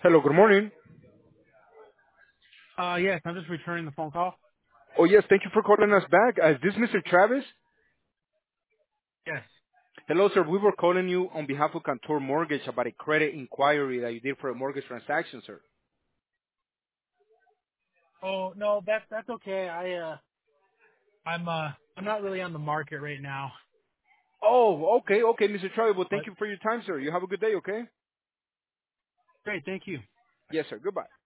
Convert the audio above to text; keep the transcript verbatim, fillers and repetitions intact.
Hello, good morning. Uh, yes, I'm just returning the phone call. Oh, yes, thank you for calling us back. Uh, is this Mister Travis? Yes. Hello, sir. We were calling you on behalf of Cantor Mortgage about a credit inquiry that you did for a mortgage transaction, sir. Oh no, that's that's okay. I uh, I'm uh, I'm not really on the market right now. Oh, okay, okay, Mister Travis. Well, thank But you for your time, sir. You have a good day, okay? great, thank you. Yes, sir. Goodbye.